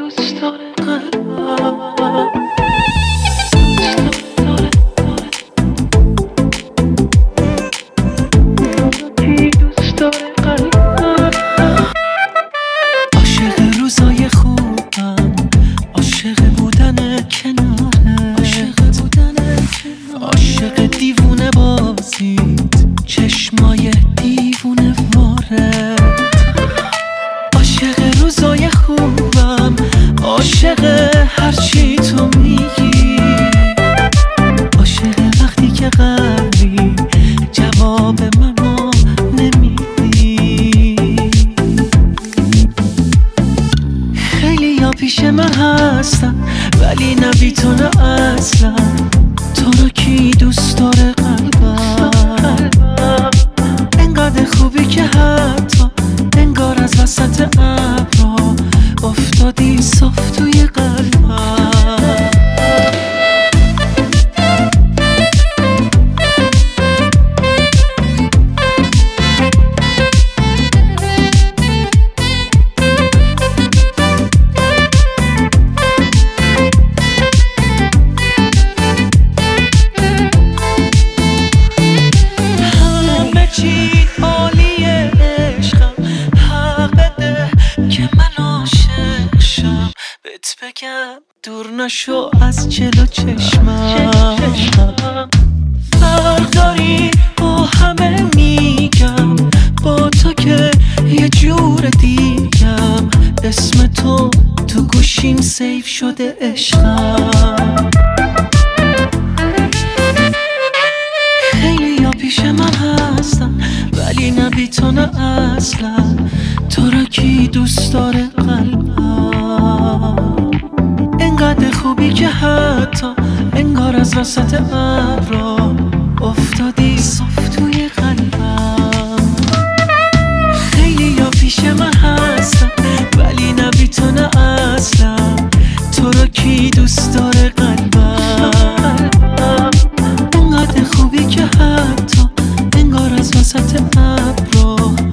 دوست داره قلبم. کی دوست داره قلبم. عاشق روزای خوبم، عاشق بودن کنارت، عاشق دیوونه بازیت، چشمای دیوونه وارد. عاشق روزای خوبم، عاشق هرچی تو میگی، عاشق وقتی که قلبی جواب منو نمیدی. خیلی ها پیش من هستن ولی نه بی تو نه اصلا. تو رو کی دوست داره قلبم. انقدر خوبی که حتی انگار از وسط ابرا افتادی صاف توی قلبم. همه چی عالیه عشقم، حق بده که من عاشق شم. بهت بگم دور نشو از جلو چشمم. فرق داری با همه میگم، با تو که یه جور دیگم. اسم تو تو گوشیم سیف شده عشقم. خیلی ها پیش من هستن ولی نه بی تو نه اصلا. تو را کی دوست داره قلبم. انقدر خوبی که حتی انگار از وسط ابرا افتادی صاف توی قلبم. خیلی ها پیش من هستن ولی نه بی تو نه اصلا. تو را کی دوست داره قلبم. انقدر خوبی که حتی انگار از وسط ابرا